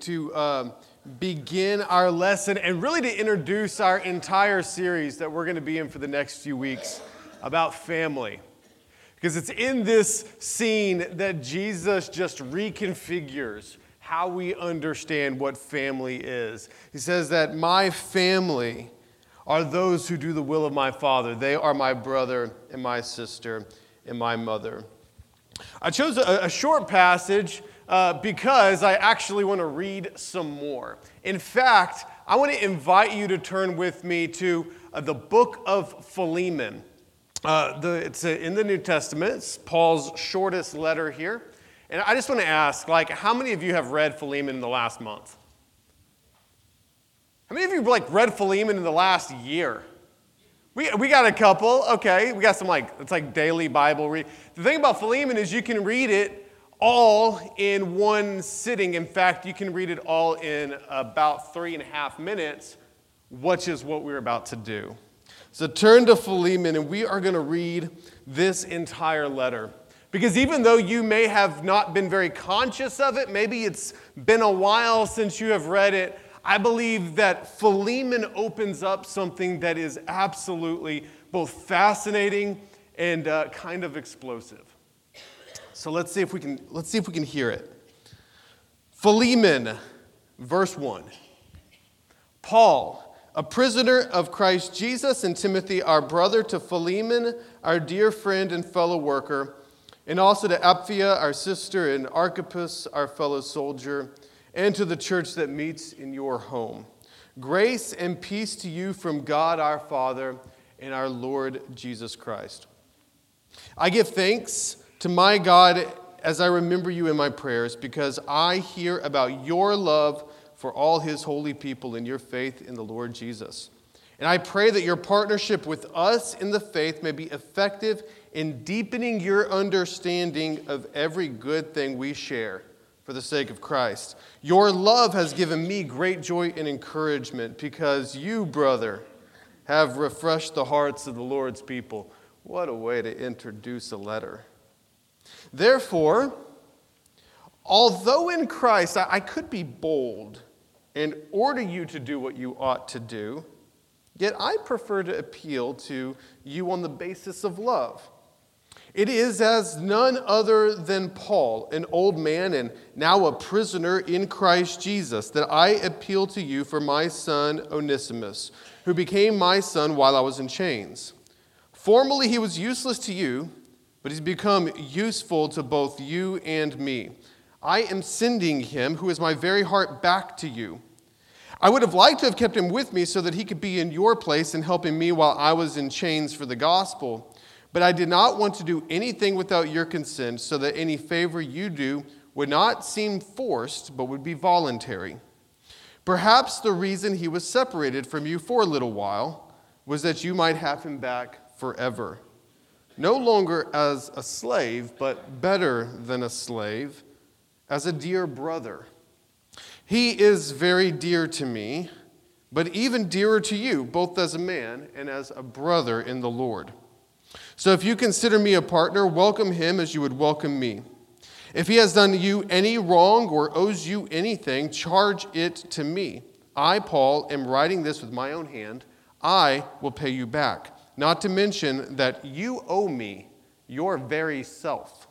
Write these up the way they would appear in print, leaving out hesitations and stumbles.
to begin our lesson and really to introduce our entire series that we're going to be in for the next few weeks about family. Because it's in this scene that Jesus just reconfigures how we understand what family is. He says that my family are those who do the will of my Father. They are my brother and my sister and my mother. I chose a short passage because I actually want to read some more. In fact, I want to invite you to turn with me to the book of Philemon. It's in the New Testament. It's Paul's shortest letter here. And I just want to ask, how many of you have read Philemon in the last month? How many of you read Philemon in the last year? We got a couple, okay. We got some it's daily Bible read. The thing about Philemon is you can read it all in one sitting. In fact, you can read it all in about 3.5 minutes, which is what we're about to do. So turn to Philemon, and we are going to read this entire letter. Because even though you may have not been very conscious of it, maybe it's been a while since you have read it, I believe that Philemon opens up something that is absolutely both fascinating and kind of explosive. So let's see if we can hear it. Philemon, verse 1. Paul, a prisoner of Christ Jesus, and Timothy, our brother, to Philemon, our dear friend and fellow worker, and also to Apphia, our sister, and Archippus, our fellow soldier, and to the church that meets in your home. Grace and peace to you from God our Father and our Lord Jesus Christ. I give thanks to my God as I remember you in my prayers, because I hear about your love for all his holy people and your faith in the Lord Jesus. And I pray that your partnership with us in the faith may be effective in deepening your understanding of every good thing we share for the sake of Christ. Your love has given me great joy and encouragement because you, brother, have refreshed the hearts of the Lord's people. What a way to introduce a letter. Therefore, although in Christ I could be bold and order you to do what you ought to do, yet I prefer to appeal to you on the basis of love. It is as none other than Paul, an old man and now a prisoner in Christ Jesus, that I appeal to you for my son Onesimus, who became my son while I was in chains. Formerly he was useless to you, but he's become useful to both you and me. I am sending him, who is my very heart, back to you. I would have liked to have kept him with me so that he could be in your place and helping me while I was in chains for the gospel. But I did not want to do anything without your consent, so that any favor you do would not seem forced, but would be voluntary. Perhaps the reason he was separated from you for a little while was that you might have him back forever. No longer as a slave, but better than a slave, as a dear brother. He is very dear to me, but even dearer to you, both as a man and as a brother in the Lord. So if you consider me a partner, welcome him as you would welcome me. If he has done you any wrong or owes you anything, charge it to me. I, Paul, am writing this with my own hand. I will pay you back. Not to mention that you owe me your very self.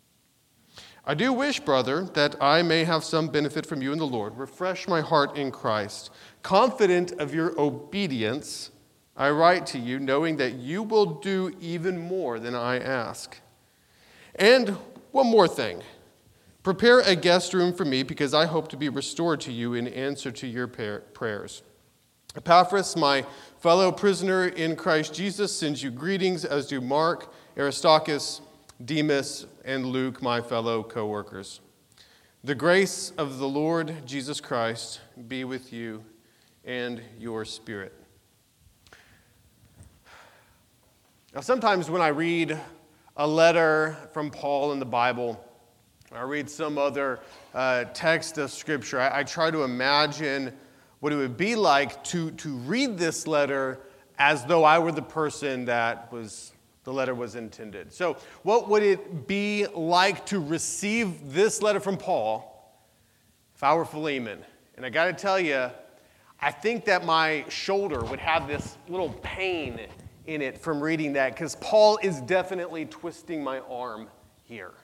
I do wish, brother, that I may have some benefit from you in the Lord. Refresh my heart in Christ. Confident of your obedience, I write to you, knowing that you will do even more than I ask. And one more thing. Prepare a guest room for me, because I hope to be restored to you in answer to your prayers. Epaphras, my fellow prisoner in Christ Jesus, sends you greetings, as do Mark, Aristarchus, Demas, and Luke, my fellow co-workers. The grace of the Lord Jesus Christ be with you and your spirit. Now, sometimes when I read a letter from Paul in the Bible, or I read some other text of Scripture, I try to imagine what it would be like to read this letter as though I were the person that the letter was intended. So what would it be like to receive this letter from Paul if I were Philemon, and I got to tell you, I think that my shoulder would have this little pain in it from reading that, because Paul is definitely twisting my arm here.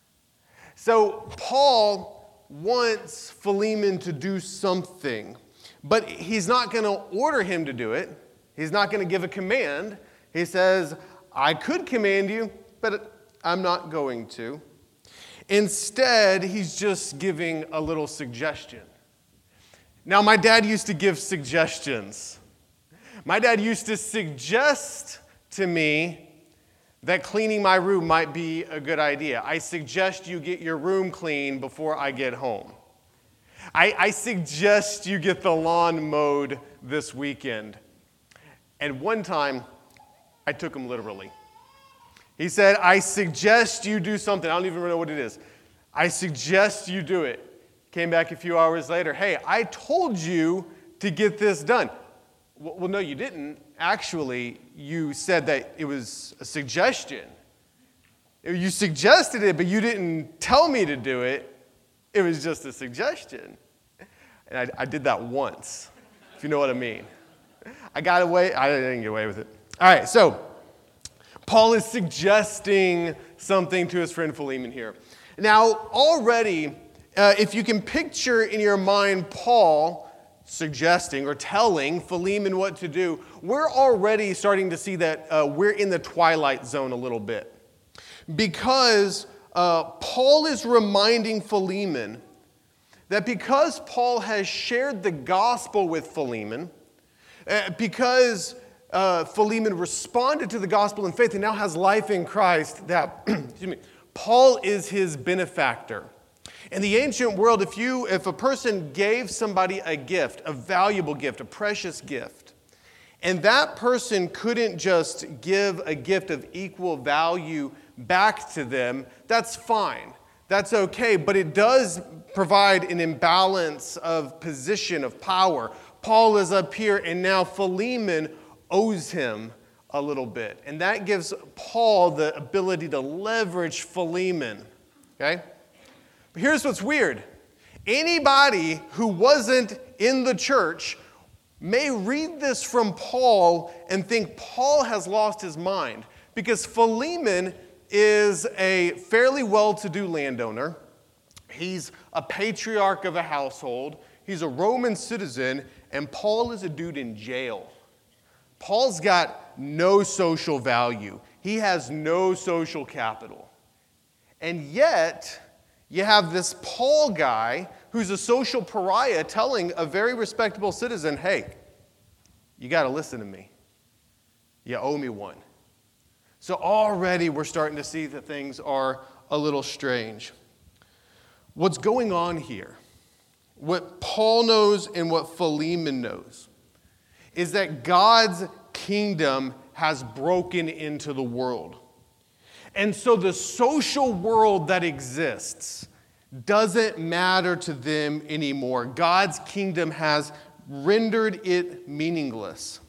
So Paul wants Philemon to do something, but he's not going to order him to do it. He's not going to give a command. He says, I could command you, but I'm not going to. Instead, he's just giving a little suggestion. Now, my dad used to give suggestions. My dad used to suggest to me that cleaning my room might be a good idea. I suggest you get your room clean before I get home. I suggest you get the lawn mowed this weekend. And one time, I took him literally. He said, I suggest you do something. I don't even know what it is. I suggest you do it. Came back a few hours later. Hey, I told you to get this done. Well, no, you didn't. Actually, you said that it was a suggestion. You suggested it, but you didn't tell me to do it. It was just a suggestion. And I did that once, if you know what I mean. I got away. I didn't get away with it. All right, so Paul is suggesting something to his friend Philemon here. Now, already, if you can picture in your mind Paul suggesting or telling Philemon what to do, we're already starting to see that we're in the twilight zone a little bit. Because Paul is reminding Philemon that because Paul has shared the gospel with Philemon, because Philemon responded to the gospel in faith and now has life in Christ, that Paul is his benefactor. In the ancient world, if a person gave somebody a gift, a valuable gift, a precious gift, and that person couldn't just give a gift of equal value back to them, that's fine. That's okay, but it does provide an imbalance of position, of power. Paul is up here, and now Philemon owes him a little bit. And that gives Paul the ability to leverage Philemon, okay? But here's what's weird. Anybody who wasn't in the church may read this from Paul and think Paul has lost his mind, because Philemon is a fairly well-to-do landowner. He's a patriarch of a household. He's a Roman citizen, and Paul is a dude in jail. Paul's got no social value. He has no social capital. And yet, you have this Paul guy who's a social pariah telling a very respectable citizen, hey, you got to listen to me. You owe me one. So already we're starting to see that things are a little strange. What's going on here, what Paul knows and what Philemon knows, is that God's kingdom has broken into the world. And so the social world that exists doesn't matter to them anymore. God's kingdom has rendered it meaningless.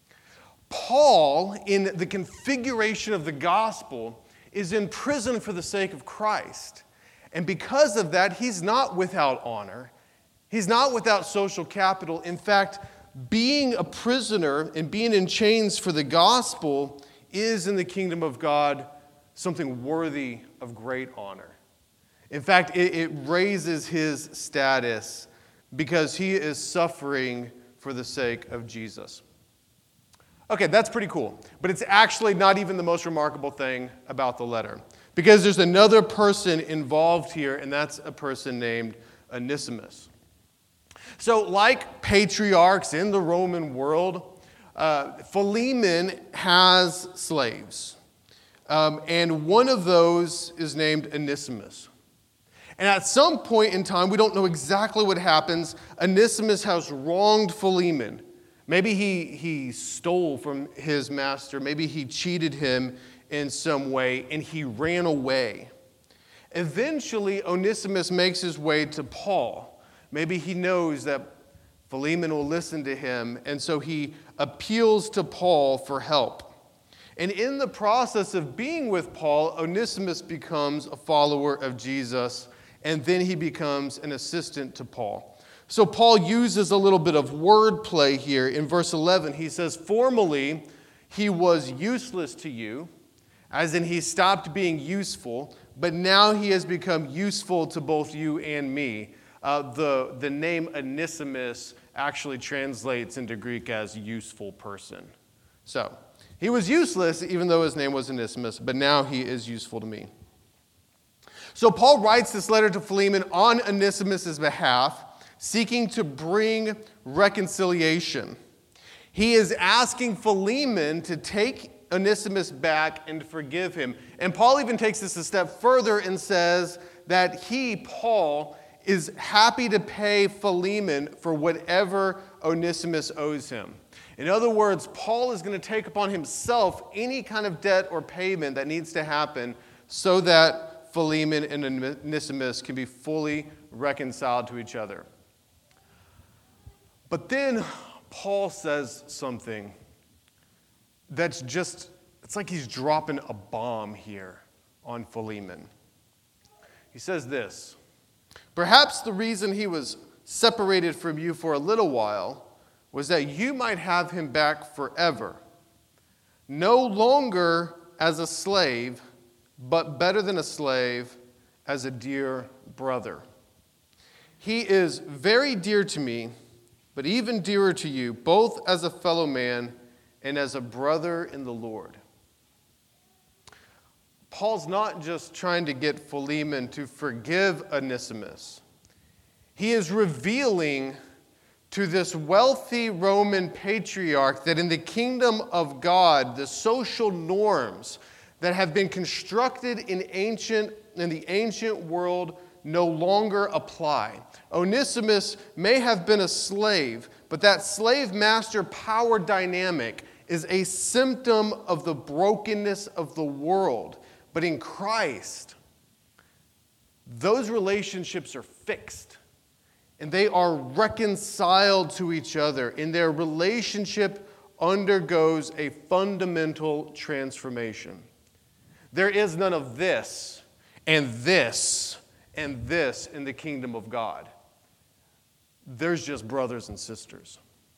Paul, in the configuration of the gospel, is in prison for the sake of Christ. And because of that, he's not without honor. He's not without social capital. In fact, being a prisoner and being in chains for the gospel is in the kingdom of God something worthy of great honor. In fact, it raises his status because he is suffering for the sake of Jesus. Okay, that's pretty cool. But it's actually not even the most remarkable thing about the letter. Because there's another person involved here, and that's a person named Onesimus. So, like patriarchs in the Roman world, Philemon has slaves. And one of those is named Onesimus. And at some point in time, we don't know exactly what happens, Onesimus has wronged Philemon. Maybe he stole from his master. Maybe he cheated him in some way, and he ran away. Eventually, Onesimus makes his way to Paul. Maybe he knows that Philemon will listen to him, and so he appeals to Paul for help. And in the process of being with Paul, Onesimus becomes a follower of Jesus, and then he becomes an assistant to Paul. So Paul uses a little bit of wordplay here. In verse 11, he says, "Formerly he was useless to you," as in he stopped being useful, "but now he has become useful to both you and me." The name Onesimus actually translates into Greek as useful person. So, he was useless even though his name was Onesimus, but now he is useful to me. So Paul writes this letter to Philemon on Onesimus' behalf, seeking to bring reconciliation. He is asking Philemon to take Onesimus back and forgive him. And Paul even takes this a step further and says that he, Paul, is happy to pay Philemon for whatever Onesimus owes him. In other words, Paul is going to take upon himself any kind of debt or payment that needs to happen so that Philemon and Onesimus can be fully reconciled to each other. But then Paul says something that's just, it's like he's dropping a bomb here on Philemon. He says this: "Perhaps the reason he was separated from you for a little while was that you might have him back forever, no longer as a slave, but better than a slave, as a dear brother. He is very dear to me, but even dearer to you, both as a fellow man and as a brother in the Lord." Paul's not just trying to get Philemon to forgive Onesimus. He is revealing to this wealthy Roman patriarch that in the kingdom of God, the social norms that have been constructed in the ancient world no longer apply. Onesimus may have been a slave, but that slave-master power dynamic is a symptom of the brokenness of the world. But in Christ, those relationships are fixed, and they are reconciled to each other, and their relationship undergoes a fundamental transformation. There is none of this and this and this in the kingdom of God. There's just brothers and sisters.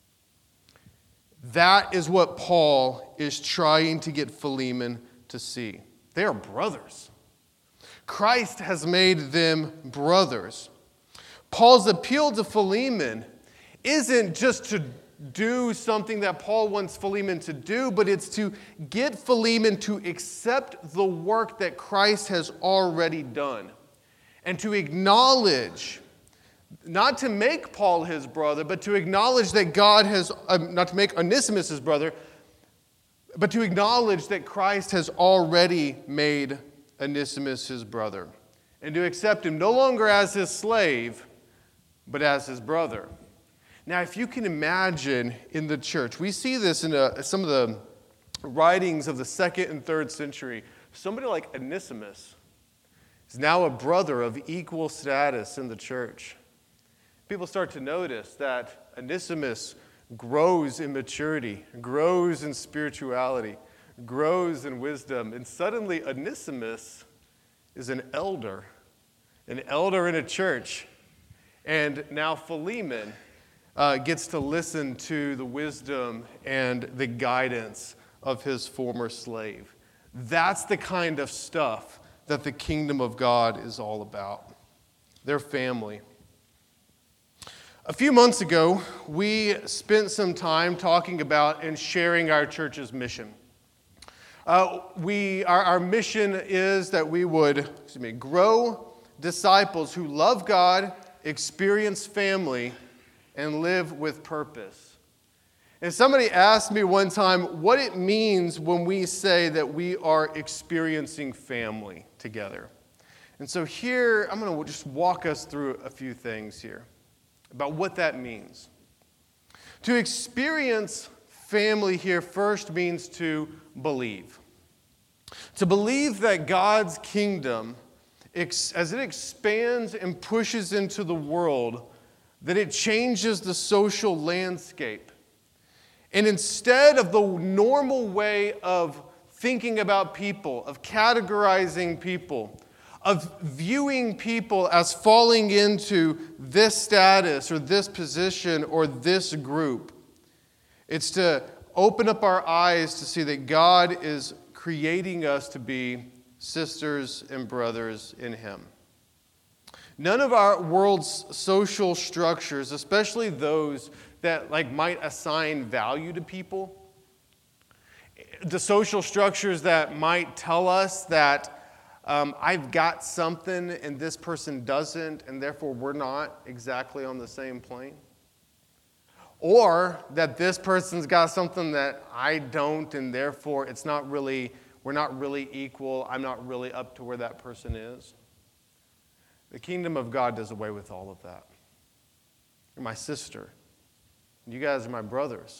That is what Paul is trying to get Philemon to see. They are brothers. Christ has made them brothers. Paul's appeal to Philemon isn't just to do something that Paul wants Philemon to do, but it's to get Philemon to accept the work that Christ has already done and to acknowledge, not to make Paul his brother, but to acknowledge that God has, not to make Onesimus his brother, but to acknowledge that Christ has already made Onesimus his brother, and to accept him no longer as his slave, but as his brother. Now, if you can imagine in the church, we see this in some of the writings of the 2nd and 3rd century. Somebody like Onesimus is now a brother of equal status in the church. People start to notice that Onesimus grows in maturity, grows in spirituality, grows in wisdom, and suddenly Onesimus is an elder in a church. And now Philemon gets to listen to the wisdom and the guidance of his former slave. That's the kind of stuff that the kingdom of God is all about. Their family. A few months ago, we spent some time talking about and sharing our church's mission. Our mission is that we would grow disciples who love God, experience family, and live with purpose. And somebody asked me one time what it means when we say that we are experiencing family together. And so here, I'm going to just walk us through a few things here about what that means. To experience family here first means to believe. To believe that God's kingdom, as it expands and pushes into the world, that it changes the social landscape. And instead of the normal way of thinking about people, of categorizing people, of viewing people as falling into this status or this position or this group. It's to open up our eyes to see that God is creating us to be sisters and brothers in Him. None of our world's social structures, especially those that might assign value to people, the social structures that might tell us that I've got something and this person doesn't, and therefore we're not exactly on the same plane. Or that this person's got something that I don't, and therefore we're not really equal. I'm not really up to where that person is. The kingdom of God does away with all of that. You're my sister. You guys are my brothers.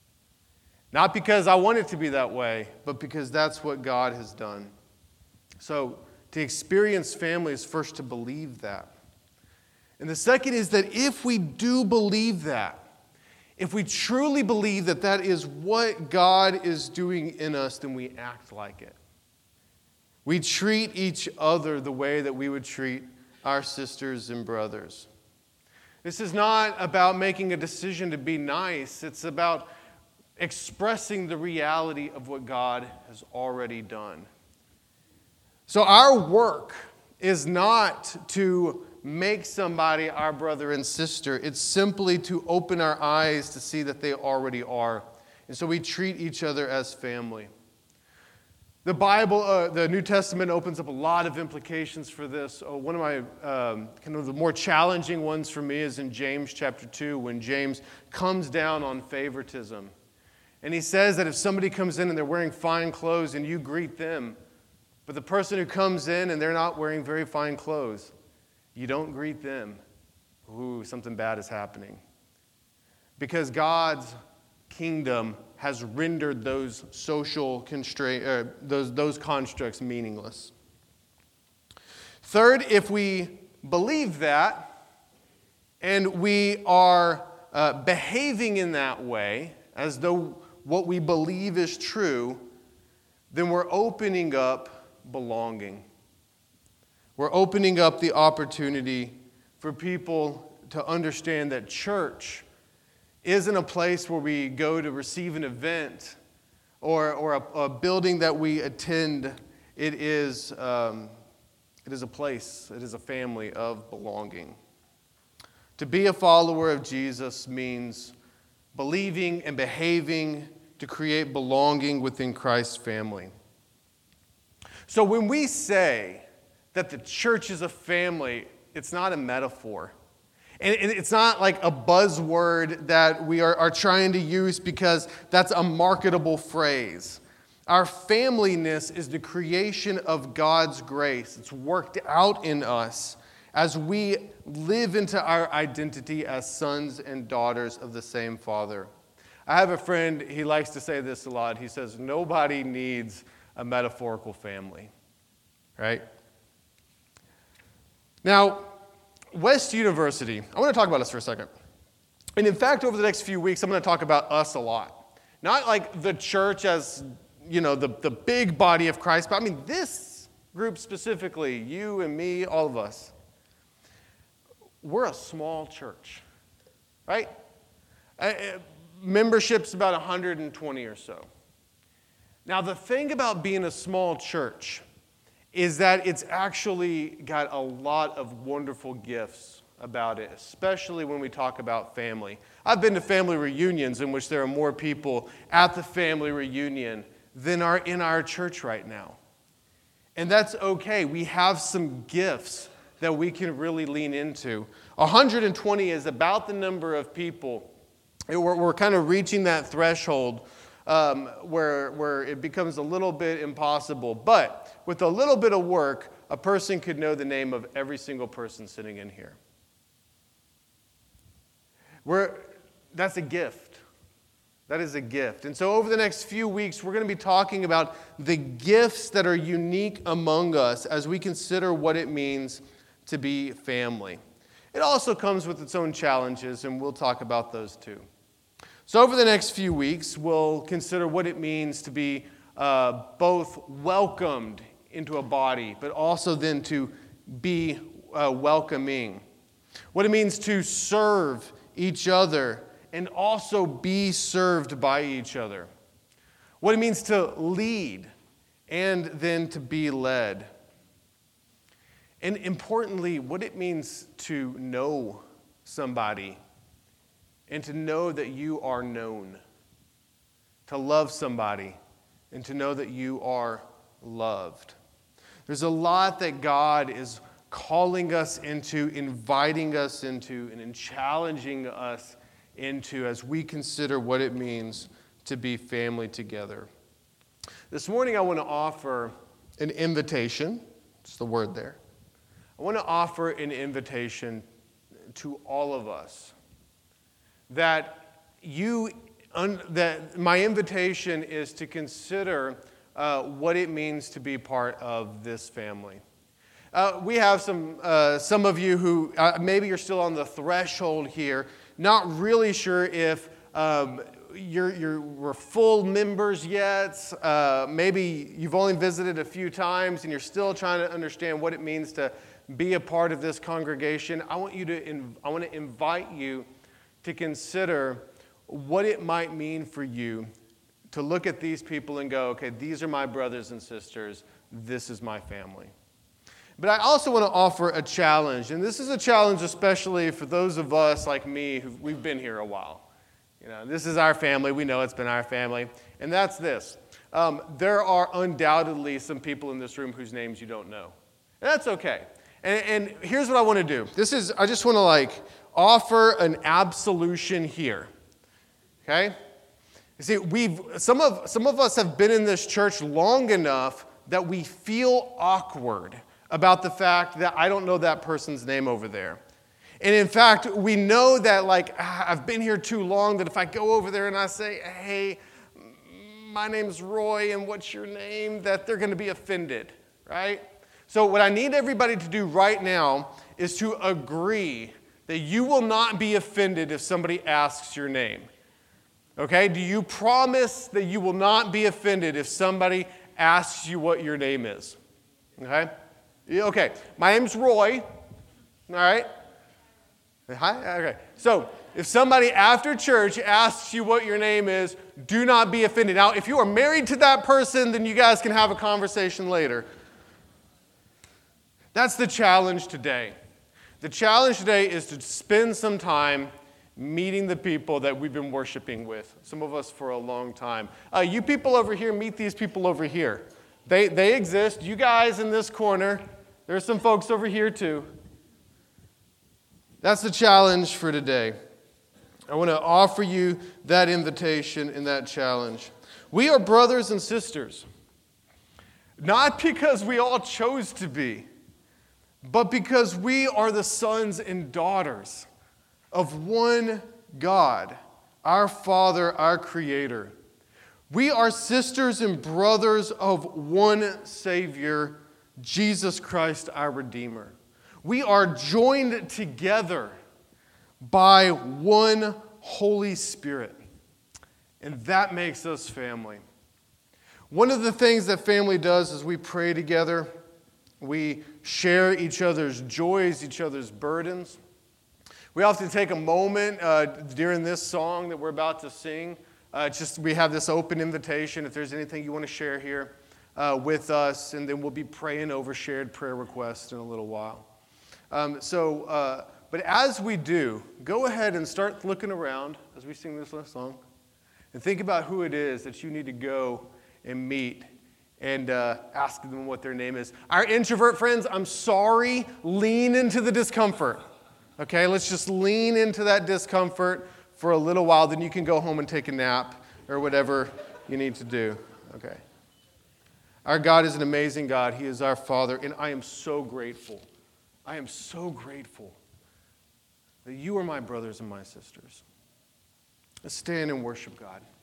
Not because I want it to be that way, but because that's what God has done. So to experience family is first to believe that. And the second is that if we do believe that, if we truly believe that that is what God is doing in us, then we act like it. We treat each other the way that we would treat our sisters and brothers. This is not about making a decision to be nice. It's about expressing the reality of what God has already done. So our work is not to make somebody our brother and sister. It's simply to open our eyes to see that they already are. And so we treat each other as family. The Bible, the New Testament opens up a lot of implications for this. One of my kind of the more challenging ones for me is in James chapter 2, when James comes down on favoritism. And he says that if somebody comes in and they're wearing fine clothes and you greet them, but the person who comes in and they're not wearing very fine clothes, you don't greet them. Ooh, something bad is happening. Because God's kingdom has rendered those social those constructs meaningless. Third, if we believe that and we are behaving in that way, as though what we believe is true, then we're opening up belonging. We're opening up the opportunity for people to understand that church isn't a place where we go to receive an event or a building that we attend. It is a place, it is a family of belonging. To be a follower of Jesus means believing and behaving to create belonging within Christ's family. So when we say that the church is a family, it's not a metaphor. And it's not like a buzzword that we are trying to use because that's a marketable phrase. Our familyness is the creation of God's grace. It's worked out in us as we live into our identity as sons and daughters of the same Father. I have a friend, he likes to say this a lot. He says, nobody needs a metaphorical family, right? Now, West University, I want to talk about us for a second. And in fact, over the next few weeks, I'm going to talk about us a lot. Not like the church as, the big body of Christ, but I mean this group specifically, you and me, all of us. We're a small church, right? Membership's about 120 or so. Now, the thing about being a small church is that it's actually got a lot of wonderful gifts about it, especially when we talk about family. I've been to family reunions in which there are more people at the family reunion than are in our church right now. And that's okay. We have some gifts that we can really lean into. 120 is about the number of people. We're kind of reaching that threshold where it becomes a little bit impossible. But with a little bit of work, a person could know the name of every single person sitting in here. That's a gift. That is a gift. And so over the next few weeks, we're going to be talking about the gifts that are unique among us as we consider what it means to be family. It also comes with its own challenges, and we'll talk about those too. So over the next few weeks, we'll consider what it means to be both welcomed into a body, but also then to be welcoming. What it means to serve each other and also be served by each other. What it means to lead and then to be led. And importantly, what it means to know somebody and to know that you are known. To love somebody and to know that you are loved. There's a lot that God is calling us into, inviting us into, and challenging us into as we consider what it means to be family together. This morning I want to offer an invitation. It's the word there. I want to offer an invitation to all of us. That my invitation is to consider what it means to be part of this family. We have some of you who maybe you're still on the threshold here, not really sure if we're full members yet. Maybe you've only visited a few times and you're still trying to understand what it means to be a part of this congregation. I want to invite you to consider what it might mean for you to look at these people and go, okay, these are my brothers and sisters. This is my family. But I also want to offer a challenge, and this is a challenge especially for those of us like me we've been here a while. This is our family. We know it's been our family, and that's this. There are undoubtedly some people in this room whose names you don't know, and that's okay. And here's what I want to do. I just want to offer an absolution here. Okay? You see, some of us have been in this church long enough that we feel awkward about the fact that I don't know that person's name over there. And in fact, we know that I've been here too long that if I go over there and I say, hey, my name's Roy and what's your name, that they're going to be offended, right? So what I need everybody to do right now is to agree that you will not be offended if somebody asks your name. Okay? Do you promise that you will not be offended if somebody asks you what your name is? Okay? Okay. My name's Roy. All right? Hi? Okay. So, if somebody after church asks you what your name is, do not be offended. Now, if you are married to that person, then you guys can have a conversation later. That's the challenge today. The challenge today is to spend some time meeting the people that we've been worshiping with, some of us for a long time. You people over here, meet these people over here. They exist. You guys in this corner, there's some folks over here too. That's the challenge for today. I want to offer you that invitation and that challenge. We are brothers and sisters, not because we all chose to be, but because we are the sons and daughters of one God, our Father, our Creator. We are sisters and brothers of one Savior, Jesus Christ, our Redeemer. We are joined together by one Holy Spirit, and that makes us family. One of the things that family does is we pray together. We share each other's joys, each other's burdens. We often take a moment during this song that we're about to sing. We have this open invitation if there's anything you want to share here with us, and then we'll be praying over shared prayer requests in a little while. But as we do, go ahead and start looking around as we sing this last song, and think about who it is that you need to go and meet and ask them what their name is. Our introvert friends, I'm sorry, lean into the discomfort. Okay, let's just lean into that discomfort for a little while, then you can go home and take a nap or whatever you need to do. Okay. Our God is an amazing God. He is our Father, and I am so grateful. I am so grateful that you are my brothers and my sisters. Let's stand and worship God.